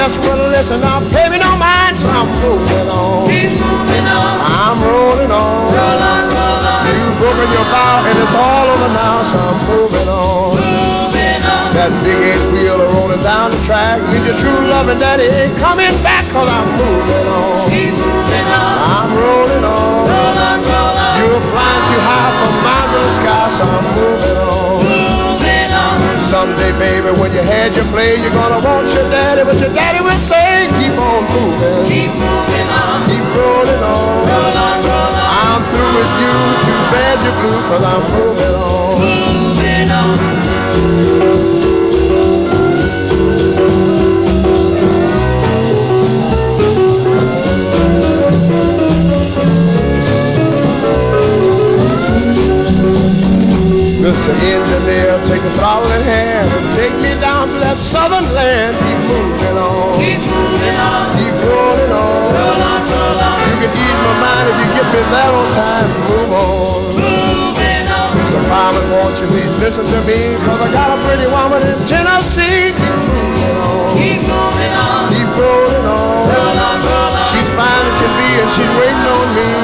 just will listen. Now pay me no mind, so I'm moving on. Keep moving on. I'm rolling on. Roll on, roll on. You've broken your vow and it's all over now, so I'm moving on. Moving on. That big 8 wheeler rolling down the track. Need your true love and daddy ain't coming back, cause I'm moving on. Keep moving on. I'm rolling on. Roll on, roll on. You're flying too high from my blue sky, so I'm moving on. Moving on. Someday, baby, when you had your play, you're gonna want your daddy, but your daddy will say, keep on moving. Keep moving on. Keep rolling on. Roll on, roll on. I'm through with you, too bad you're blue, cause I'm moving on. Moving on. Mr. Engineer, take the throttle in hand and take me down to that southern land. Keep moving on. Keep moving on. Keep rolling on. Roll on, roll on. You can ease my mind if you get me there on time. Move on. Moving on. So mama, won't you please listen to me? Cause I got a pretty woman in Tennessee. Keep moving on. Keep moving on. Keep rolling on. Roll on, roll on. She's fine as can be and she's waiting on me.